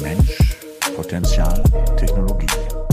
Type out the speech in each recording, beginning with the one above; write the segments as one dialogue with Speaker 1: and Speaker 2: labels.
Speaker 1: Mensch, Potenzial, Technologie.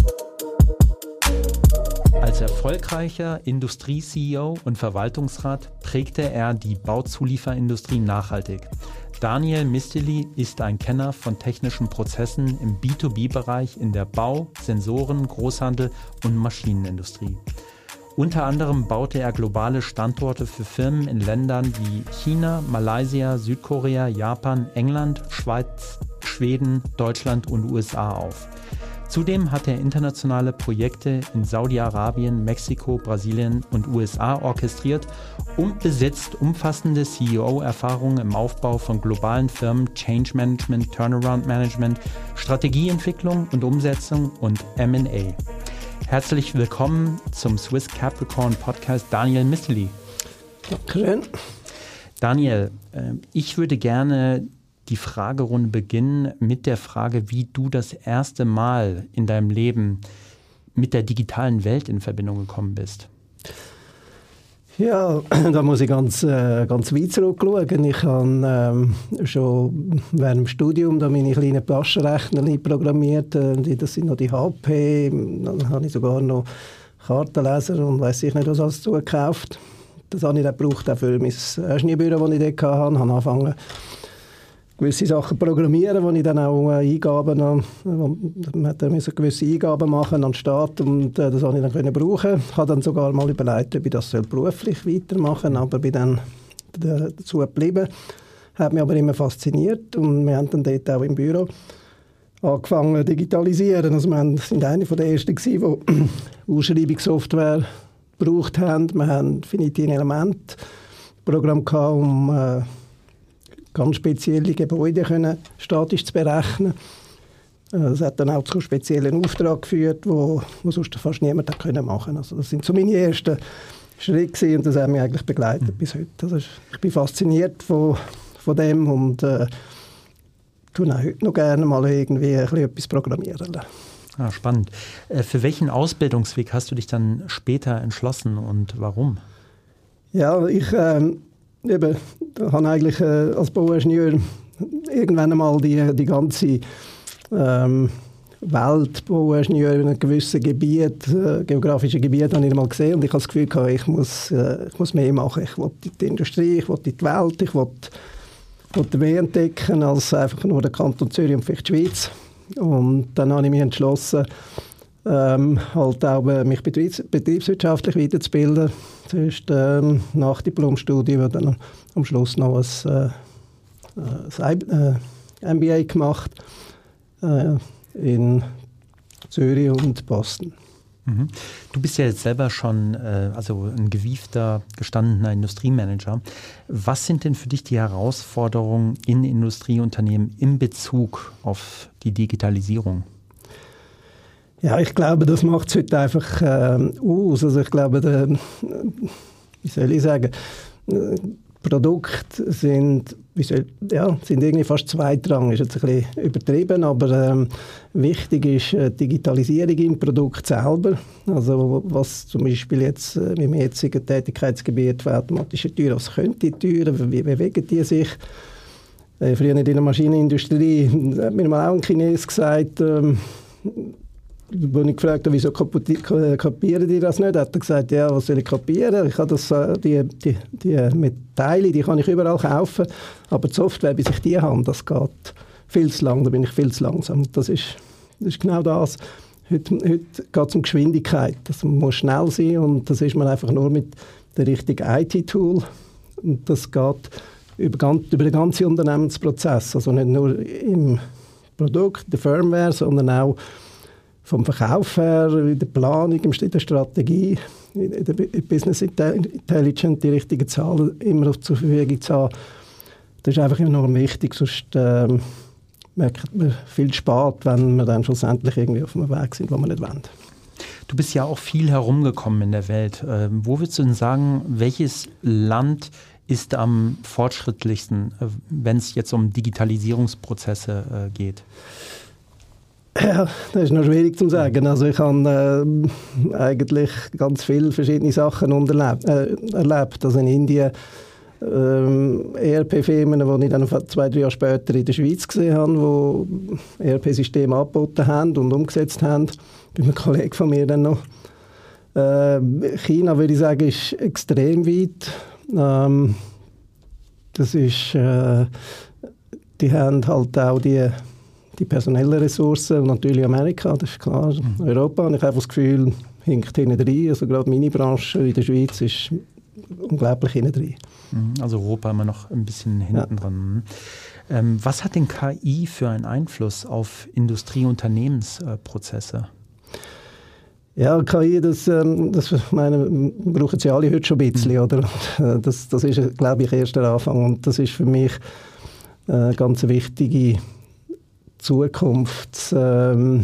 Speaker 2: Als erfolgreicher Industrie-CEO und Verwaltungsrat prägte er die Bauzulieferindustrie nachhaltig. Daniel Misthely ist ein Kenner von technischen Prozessen im B2B-Bereich in der Bau-, Sensoren-, Großhandel- und Maschinenindustrie. Unter anderem baute er globale Standorte für Firmen in Ländern wie China, Malaysia, Südkorea, Japan, England, Schweiz, Schweden, Deutschland und USA auf. Zudem hat er internationale Projekte in Saudi-Arabien, Mexiko, Brasilien und USA orchestriert und besitzt umfassende CEO-Erfahrungen im Aufbau von globalen Firmen, Change Management, Turnaround Management, Strategieentwicklung und Umsetzung und M&A. Herzlich willkommen zum Swiss Capricorn Podcast, Daniel Misthely.
Speaker 3: Dankeschön.
Speaker 2: Daniel, ich würde gerne die Fragerunde beginnen mit der Frage, wie du das erste Mal in deinem Leben mit der digitalen Welt in Verbindung gekommen bist.
Speaker 3: Ja, da muss ich ganz weit zurückschauen. Ich habe schon während dem Studium da meine kleinen Taschenrechner programmiert. Das sind noch die HP. Dann habe ich sogar noch Kartenleser und weiss ich nicht, was alles zugekauft. Das habe ich dann gebraucht auch für mein Schneebüro, das ich dort hatte. Ich habe angefangen, gewisse Sachen programmieren, wo ich dann auch Eingaben, man musste gewisse Eingaben machen an den Staat und das habe ich dann brauchen. Ich habe dann sogar mal überlegt, ob ich das beruflich weitermachen soll, aber bin dann dazu geblieben. Hat mich aber immer fasziniert und wir haben dann dort auch im Büro angefangen zu digitalisieren. Also wir sind einer der ersten gewesen, die Ausschreibungssoftware gebraucht haben. Wir haben finite Elemente Programm gehabt, um ganz spezielle Gebäude können statisch zu berechnen. Das hat dann auch zu speziellen Auftrag geführt, wo sonst fast niemand machen konnte. Also das sind so meine ersten Schritte und das hat mich eigentlich begleitet bis heute. Also ich bin fasziniert von dem und tue auch heute noch gerne mal irgendwie etwas programmieren.
Speaker 2: Ah, spannend. Für welchen Ausbildungsweg hast du dich dann später entschlossen und warum?
Speaker 3: Ja, ich habe eigentlich als Bauingenieur irgendwann einmal die ganze Welt Bauingenieur in einem gewissen Gebiet, geografischen Gebiet, habe ich mal gesehen und ich habe das Gefühl gehabt, ich muss mehr machen. Ich will die Industrie, ich will die Welt, ich will mehr entdecken als einfach nur der Kanton Zürich und vielleicht die Schweiz. Und dann habe ich mich entschlossen, halt auch mich betriebswirtschaftlich weiterzubilden. Zuerst nach Diplomstudium und dann am Schluss noch ein MBA gemacht in Zürich und Boston.
Speaker 2: Mhm. Du bist ja jetzt selber schon also ein gewiefter, gestandener Industriemanager. Was sind denn für dich die Herausforderungen in Industrieunternehmen in Bezug auf die Digitalisierung?
Speaker 3: Ja, ich glaube, das macht es heute einfach aus. Also ich glaube, wie soll ich sagen, Produkte sind irgendwie fast zweitrangig. Ist jetzt ein bisschen übertrieben, aber wichtig ist Digitalisierung im Produkt selber. Also was zum Beispiel jetzt im jetzigen Tätigkeitsgebiet für automatische Türen, was können die Türen, wie bewegen die sich? Früher in der Maschinenindustrie hat mir mal auch ein Chines gesagt, als ich gefragt habe, wieso kapieren die das nicht, hat er gesagt, ja, was soll ich kapieren? Ich habe die Teile, die kann ich überall kaufen, aber die Software, bis ich die habe, das geht viel zu lang, da bin ich viel zu langsam. Das ist genau das. Heute geht es um Geschwindigkeit. Also man muss schnell sein und das ist man einfach nur mit dem richtigen IT-Tool. Und das geht über den ganzen Unternehmensprozess, also nicht nur im Produkt, der Firmware, sondern auch vom Verkauf her, in der Planung, in der Strategie, in der Business Intelligence, die richtigen Zahlen immer zur Verfügung zu haben. Das ist einfach enorm wichtig, sonst merkt man viel spät, wenn wir dann schlussendlich irgendwie auf einem Weg sind, wo wir nicht wollen.
Speaker 2: Du bist ja auch viel herumgekommen in der Welt. Wo würdest du denn sagen, welches Land ist am fortschrittlichsten, wenn es jetzt um Digitalisierungsprozesse geht?
Speaker 3: Ja, das ist noch schwierig zu sagen. Also ich habe eigentlich ganz viele verschiedene Sachen erlebt. Also in Indien ERP-Firmen, die ich dann 2-3 Jahre später in der Schweiz gesehen habe, die ERP-Systeme angeboten haben und umgesetzt haben. Bei einem Kollegen von mir dann noch. China, würde ich sagen, ist extrem weit. Das ist, die haben halt auch die personellen Ressourcen, und natürlich Amerika, das ist klar. Europa, und ich habe das Gefühl, hinkt hinten rein. Also gerade meine Branche in der Schweiz ist unglaublich hinten rein.
Speaker 2: Also Europa immer noch ein bisschen hinten dran. Was hat denn KI für einen Einfluss auf Industrie-Unternehmensprozesse?
Speaker 3: Ja, KI, das meine, brauchen sie alle heute schon ein bisschen, oder? Das ist, glaube ich, erst der Anfang. Und das ist für mich eine ganz wichtige Zukunftsthema.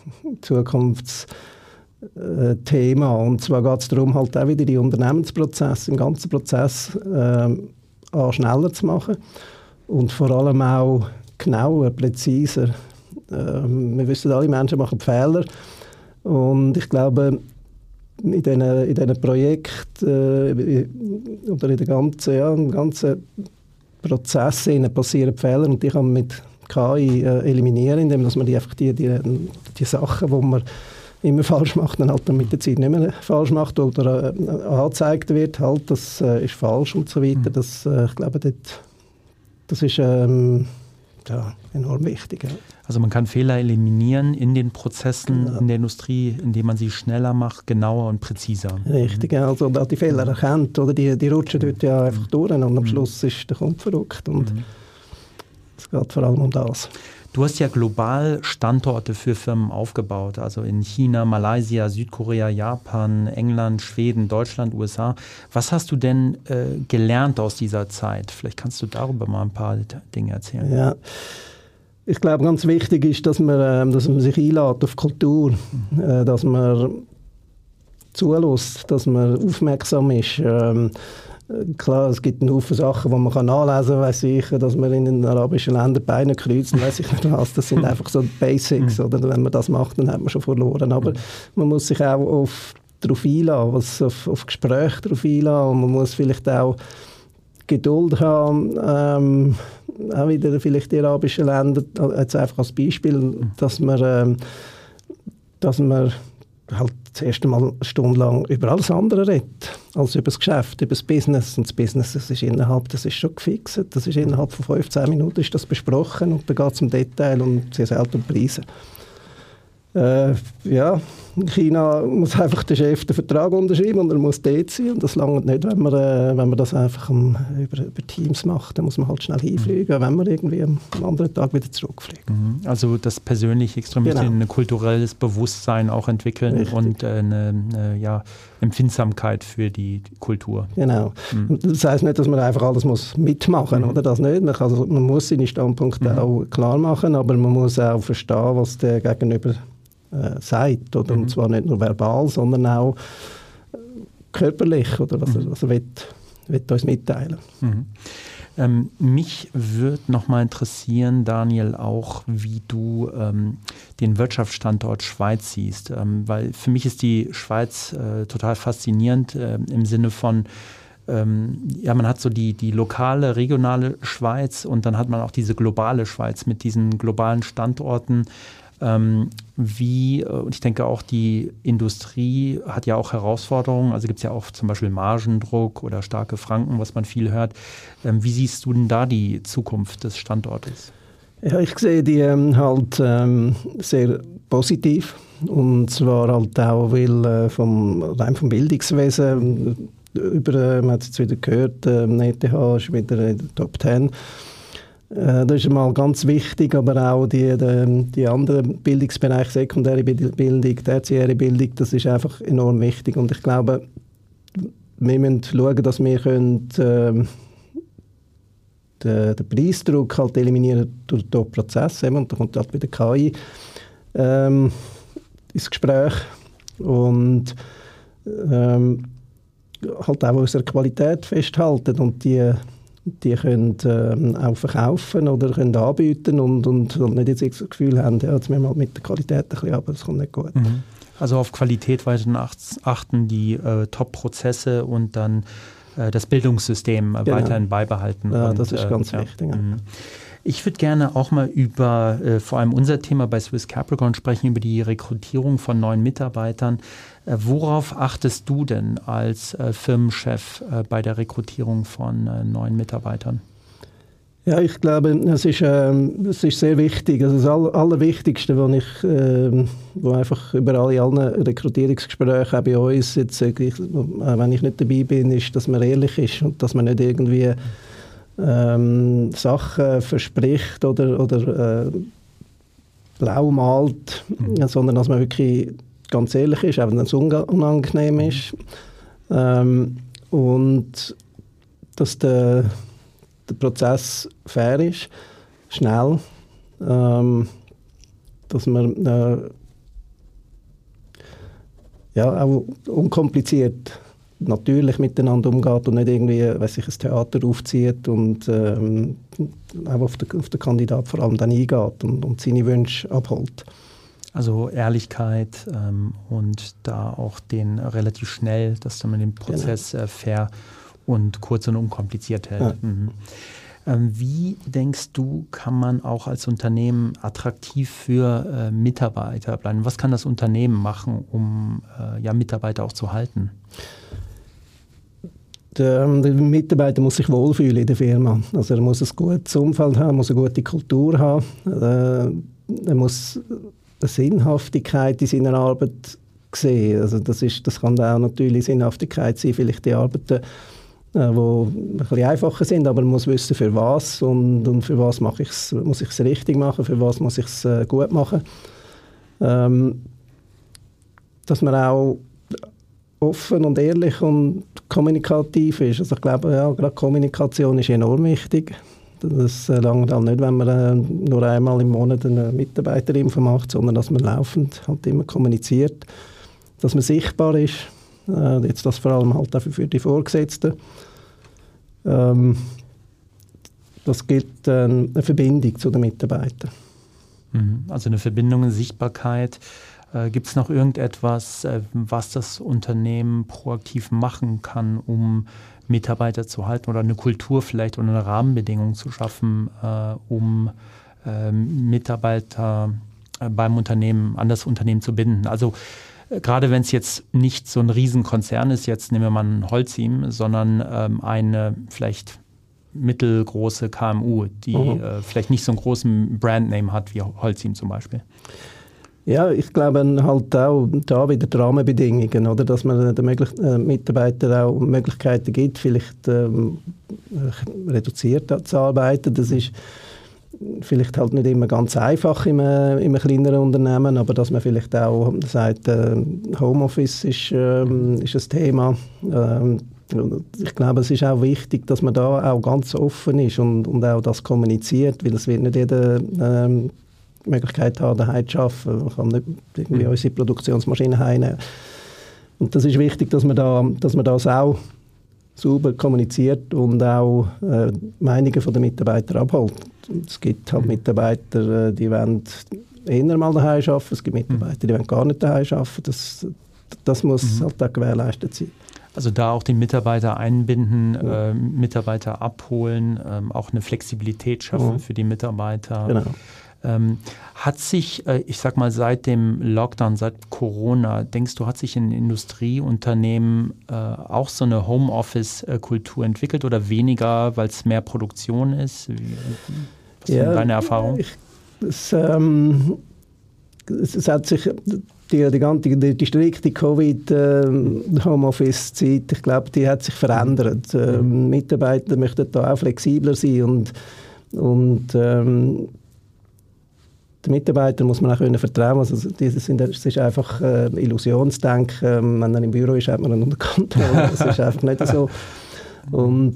Speaker 3: Und zwar geht es darum, halt auch wieder die Unternehmensprozesse, den ganzen Prozess schneller zu machen und vor allem auch genauer, präziser. Wir wissen, alle Menschen machen Fehler. Und ich glaube, in diesen Projekten oder in den ganzen Prozess passieren Fehler, und die kann man mit KI eliminieren, indem dass man die Sachen, die man immer falsch macht, dann halt mit der Zeit nicht mehr falsch macht oder angezeigt wird, halt, das ist falsch und so weiter. Ich glaube, das ist enorm wichtig. Ja.
Speaker 2: Also man kann Fehler eliminieren in den Prozessen, in der Industrie, indem man sie schneller macht, genauer und präziser.
Speaker 3: Richtig, also die Fehler erkennt, oder die rutschen dort ja einfach durch und am Schluss ist der Kunde verrückt. Und es geht vor allem um das.
Speaker 2: Du hast ja global Standorte für Firmen aufgebaut, also in China, Malaysia, Südkorea, Japan, England, Schweden, Deutschland, USA. Was hast du denn gelernt aus dieser Zeit? Vielleicht kannst du darüber mal ein paar Dinge erzählen.
Speaker 3: Ja, ich glaube, ganz wichtig ist, dass man sich einlädt auf Kultur, dass man zulässt, dass man aufmerksam ist. Klar, es gibt einen Haufen Sachen, die man nachlesen kann, weiss ich, dass man in den arabischen Ländern Beine kreuzt, weiss ich nicht was. Das sind einfach so Basics, oder? Wenn man das macht, dann hat man schon verloren. Aber man muss sich auch darauf einlassen, auf Gespräche darauf einlassen, und man muss vielleicht auch Geduld haben, auch wieder vielleicht die arabischen Länder, jetzt einfach als Beispiel, dass man halt das erste Mal stundenlang über alles andere redet, als über das Geschäft, über das Business. Und das Business, das ist schon gefixt. Das ist innerhalb von 15 Minuten ist das besprochen, und dann geht es um Detail und sehr selten um Preise. In China muss einfach der Chef den Vertrag unterschreiben und er muss dort sein. Und das langt nicht, wenn man das einfach über Teams macht. Dann muss man halt schnell hinfliegen, wenn man irgendwie am anderen Tag wieder zurückfliegt.
Speaker 2: Also das persönliche Extremisieren, ein kulturelles Bewusstsein auch entwickeln. Richtig. Und eine Empfindsamkeit für die Kultur.
Speaker 3: Genau. Das heisst nicht, dass man einfach alles mitmachen muss, oder? Das nicht. Man muss seine Standpunkte auch klar machen, aber man muss auch verstehen, was der Gegenüber sagt. Oder? Und zwar nicht nur verbal, sondern auch körperlich, oder was er will uns mitteilen.
Speaker 2: Mich würde noch mal interessieren, Daniel, auch wie du den Wirtschaftsstandort Schweiz siehst. Weil für mich ist die Schweiz total faszinierend im Sinne von, man hat so die lokale, regionale Schweiz, und dann hat man auch diese globale Schweiz mit diesen globalen Standorten. Und ich denke auch, die Industrie hat ja auch Herausforderungen. Also gibt es ja auch zum Beispiel Margendruck oder starke Franken, was man viel hört. Wie siehst du denn da die Zukunft des Standortes?
Speaker 3: Ja, ich sehe die halt sehr positiv. Und zwar halt auch, weil rein vom Bildungswesen man hat es jetzt wieder gehört, ETH ist wieder in der Top 10. Das ist mal ganz wichtig, aber auch die anderen Bildungsbereiche, sekundäre Bildung, tertiäre Bildung, das ist einfach enorm wichtig. Und ich glaube, wir müssen schauen, dass wir den Preisdruck halt eliminieren durch den Prozess. Und da kommt halt wieder KI ins Gespräch. Und halt auch unsere Qualität festhalten, und die können auch verkaufen oder können anbieten und nicht jetzt das Gefühl haben, ja, jetzt müssen wir mal mit der Qualität ein bisschen, aber das kommt nicht gut.
Speaker 2: Also auf Qualität weiterhin achten, die Top-Prozesse und dann das Bildungssystem weiterhin beibehalten.
Speaker 3: Ja, das ist ganz wichtig. Ja.
Speaker 2: Ich würde gerne auch mal über vor allem unser Thema bei Swiss Capricorn sprechen, über die Rekrutierung von neuen Mitarbeitern. Worauf achtest du denn als Firmenchef bei der Rekrutierung von neuen Mitarbeitern?
Speaker 3: Ja, ich glaube, es ist sehr wichtig. Also das Allerwichtigste, wo einfach überall in allen Rekrutierungsgesprächen, auch bei uns, jetzt, wenn ich nicht dabei bin, ist, dass man ehrlich ist und dass man nicht irgendwie Sachen verspricht oder blau malt, sondern dass man wirklich ganz ehrlich ist, auch wenn es unangenehm ist. Und dass der Prozess fair ist, schnell, dass man auch unkompliziert natürlich miteinander umgeht und nicht irgendwie, ein Theater aufzieht und auch auf den Kandidat vor allem dann eingeht und seine Wünsche abholt.
Speaker 2: Also Ehrlichkeit und da auch den relativ schnell, dass man den Prozess fair und kurz und unkompliziert hält. Ja. Wie denkst du, kann man auch als Unternehmen attraktiv für Mitarbeiter bleiben? Was kann das Unternehmen machen, um Mitarbeiter auch zu halten?
Speaker 3: Der Mitarbeiter muss sich wohlfühlen in der Firma. Also er muss ein gutes Umfeld haben, muss eine gute Kultur haben. Er muss eine Sinnhaftigkeit in seiner Arbeit sehen. Also das kann auch natürlich Sinnhaftigkeit sein, vielleicht die Arbeiten, die ein bisschen einfacher sind, aber man muss wissen, für was und für was muss ich es richtig machen, für was muss ich es gut machen. Dass man auch offen und ehrlich und kommunikativ ist. Also ich glaube, gerade Kommunikation ist enorm wichtig. Das langt halt nicht, wenn man nur einmal im Monat eine Mitarbeiterinfo macht, sondern dass man laufend halt immer kommuniziert, dass man sichtbar ist. Jetzt das vor allem halt dafür für die Vorgesetzten. Das gilt eine Verbindung zu den Mitarbeitern.
Speaker 2: Also eine Verbindung, eine Sichtbarkeit. Gibt es noch irgendetwas, was das Unternehmen proaktiv machen kann, um Mitarbeiter zu halten oder eine Kultur vielleicht oder eine Rahmenbedingung zu schaffen, um Mitarbeiter beim Unternehmen, an das Unternehmen zu binden? Also gerade wenn es jetzt nicht so ein Riesenkonzern ist, jetzt nehmen wir mal ein Holcim, sondern eine vielleicht mittelgroße KMU, die vielleicht nicht so einen großen Brandname hat wie Holcim zum Beispiel.
Speaker 3: Ja, ich glaube halt auch da wieder die Rahmenbedingungen, oder? Dass man den Mitarbeitern auch Möglichkeiten gibt, vielleicht reduziert zu arbeiten. Das ist vielleicht halt nicht immer ganz einfach in einem kleineren Unternehmen, aber dass man vielleicht auch sagt, Homeoffice ist ein Thema. Ich glaube, es ist auch wichtig, dass man da auch ganz offen ist und auch das kommuniziert, weil es wird nicht jeder Möglichkeit haben, daheim zu arbeiten. Man kann nicht irgendwie unsere Produktionsmaschinen heimnehmen. Und das ist wichtig, dass man das auch sauber kommuniziert und auch Meinungen der Mitarbeiter abholt. Es gibt halt Mitarbeiter, die wollen eher mal daheim arbeiten. Es gibt Mitarbeiter, die wollen gar nicht daheim arbeiten. Das muss halt auch gewährleistet sein.
Speaker 2: Also da auch die Mitarbeiter einbinden, Mitarbeiter abholen, auch eine Flexibilität schaffen für die Mitarbeiter. Genau. Hat sich, ich sag mal, seit dem Lockdown, seit Corona, denkst du, hat sich in Industrieunternehmen auch so eine Homeoffice-Kultur entwickelt oder weniger, weil es mehr Produktion ist? Was ist deine Erfahrung?
Speaker 3: Es hat sich die strikte Covid-Homeoffice-Zeit, ich glaube, die hat sich verändert. Mitarbeiter möchten da auch flexibler sein und den Mitarbeitern muss man auch vertrauen. Also es ist einfach Illusionsdenken. Wenn er im Büro ist, hat man ihn unter Kontrolle. Das ist einfach nicht so. Und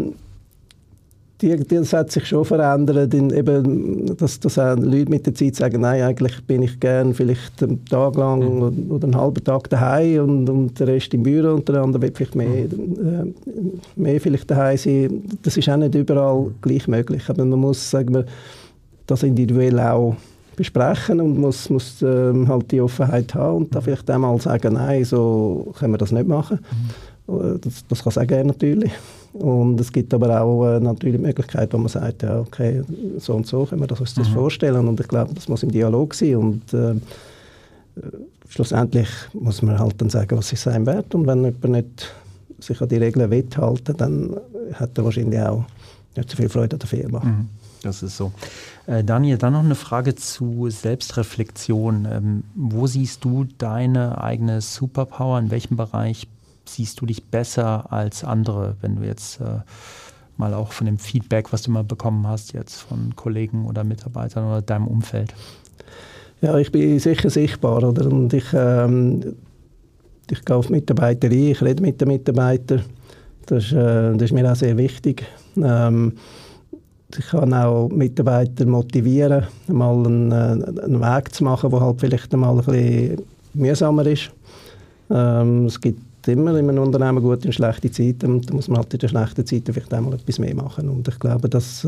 Speaker 3: das hat sich schon verändert, dass auch Leute mit der Zeit sagen, nein, eigentlich bin ich gern vielleicht einen Tag lang oder einen halben Tag daheim und der Rest im Büro und der andere will vielleicht mehr vielleicht daheim sein. Das ist auch nicht überall gleich möglich. Aber man muss, sagen wir, das individuell auch besprechen und muss halt die Offenheit haben und da vielleicht einmal sagen, nein, so können wir das nicht machen. Das kann es auch geben, natürlich. Und es gibt aber auch natürlich die Möglichkeit, wo man sagt, ja, okay, so und so können wir uns das vorstellen. Und ich glaube, das muss im Dialog sein. Und schlussendlich muss man halt dann sagen, was ist sein Wert. Und wenn jemand nicht sich an die Regeln halten, dann hat er wahrscheinlich auch nicht so viel Freude an der Firma.
Speaker 2: Das ist so. Daniel, dann noch eine Frage zu Selbstreflexion. Wo siehst du deine eigene Superpower? In welchem Bereich siehst du dich besser als andere, wenn du jetzt mal auch von dem Feedback, was du mal bekommen hast, jetzt von Kollegen oder Mitarbeitern oder deinem Umfeld?
Speaker 3: Ja, ich bin sicher sichtbar, oder? Und ich gehe auf Mitarbeiter ein, ich rede mit den Mitarbeitern. Das ist mir auch sehr wichtig. Ich kann auch Mitarbeiter motivieren, mal einen Weg zu machen, der halt vielleicht mal ein bisschen mühsamer ist. Es gibt immer in einem Unternehmen gute und schlechte Zeiten, und da muss man halt in den schlechten Zeiten vielleicht einmal etwas mehr machen. Und ich glaube, das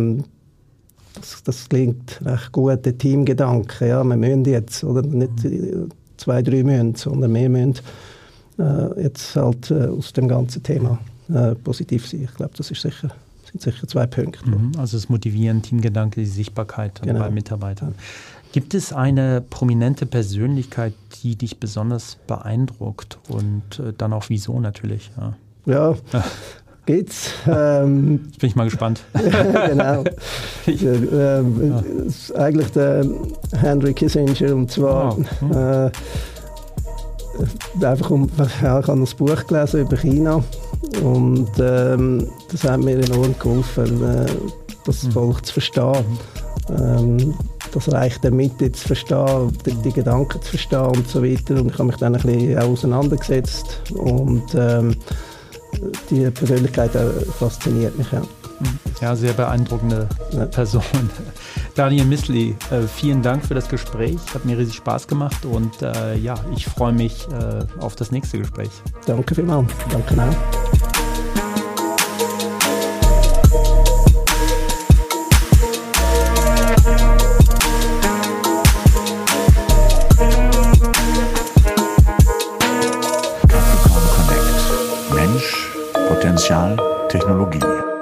Speaker 3: klingt recht gut, der Teamgedanke. Ja, wir müssen jetzt, oder nicht 2, 3 müssen, sondern wir müssen jetzt halt aus dem ganzen Thema positiv sein. Ich glaube, das ist sind sicher 2 Punkte.
Speaker 2: Also das Motivieren, Teamgedanke, die Sichtbarkeit bei Mitarbeitern. Gibt es eine prominente Persönlichkeit, die dich besonders beeindruckt und dann auch wieso natürlich?
Speaker 3: Ja. Geht's.
Speaker 2: Jetzt bin ich mal gespannt.
Speaker 3: Genau. Ist eigentlich der Henry Kissinger, und zwar einfach ich habe ein Buch gelesen über China, und das hat mir enorm geholfen, das Volk zu verstehen. Das Reich der Mitte zu verstehen, die Gedanken zu verstehen und so weiter. Und ich habe mich dann ein bisschen auseinandergesetzt, und die Persönlichkeit fasziniert mich.
Speaker 2: Ja, sehr beeindruckende Person. Daniel Missli, vielen Dank für das Gespräch. Hat mir riesig Spaß gemacht, und ich freue mich auf das nächste Gespräch.
Speaker 3: Danke vielmals. Danke auch.
Speaker 1: Mensch, Potenzial, Technologie.